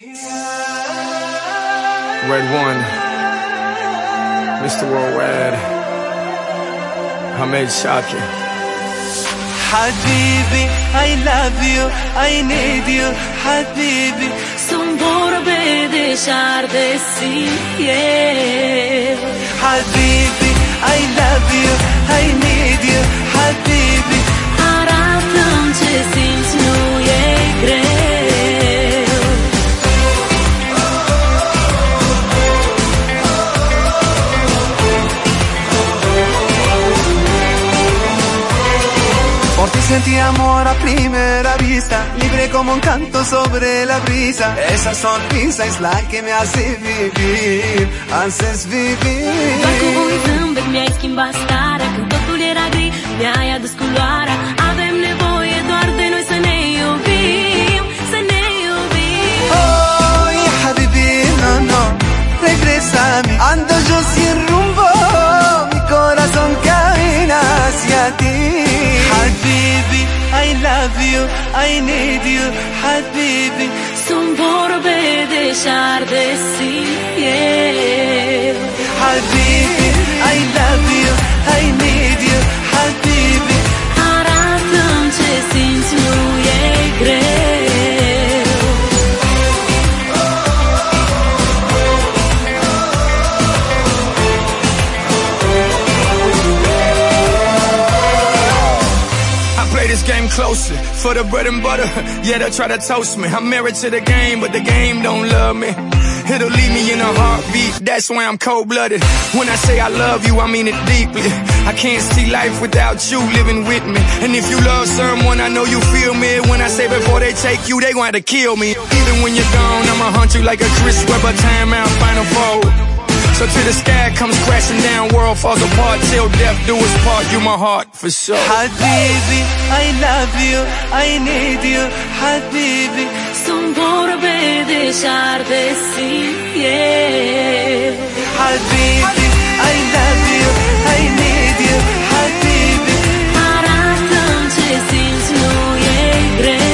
Red One, Mr. Worldwide, Hamed Shakir. Habibi, I love you, I need you, Habibi. Sunt vorbe de șardesi, yeah. Habibi, I love you, I need you, Habibi. Arată-mi ce simți, nu e greu. Por ti sentí amor a primera vista, libre como un canto sobre la brisa. Esa sonrisa es la que me hace vivir, haces vivir. Doar cu un zâmbet mi-ai schimbat starea, când totul era gri, mi-ai adus culoarea. Avem nevoie doar de noi să ne iubim, să ne iubim. Oh, ya habibi, no, no, regresa a mí. Ando yo sin rumbo, mi corazón camina hacia ti. Habibi, I love you, I need you, Habibi. Sunt vorbe de șardesi, yeah. Habibi, I love you, I need you, Habibi. Arată-mi ce simți, nu e greu. This game closely for the bread and butter. Yeah, they'll try to toast me. I'm married to the game, but the game don't love me. It'll leave me in a heartbeat. That's why I'm cold-blooded. When I say I love you, I mean it deeply. I can't see life without you living with me. And if you love someone, I know you feel me. When I say before they take you, they gonna have to kill me. Even when you're gone, I'ma hunt you like a Chris Webber timeout final four. So till the sky comes crashing down, world falls apart, till death do us part, you my heart for sure. Habibi, I love you, I need you, Habibi. Sunt vorbe de șardesi, yeah. Habibi, I love you, I need you, Habibi. Arată-mi ce simți, nu e greu.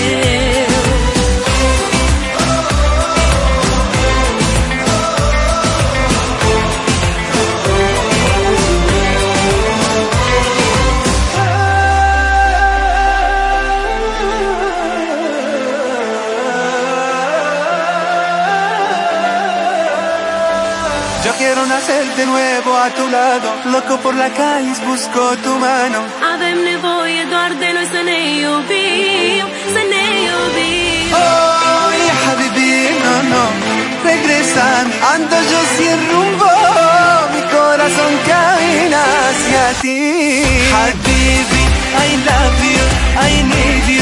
Yo quiero nacer de nuevo a tu lado, loco por la calle busco tu mano. Avem nevoie doar de noi să ne iubim, să ne iubim. Oh, ya habibi, no, no, regresa a mí. Ando yo sin rumbo, mi corazón camina hacia ti. Habibi, I love you, I need you.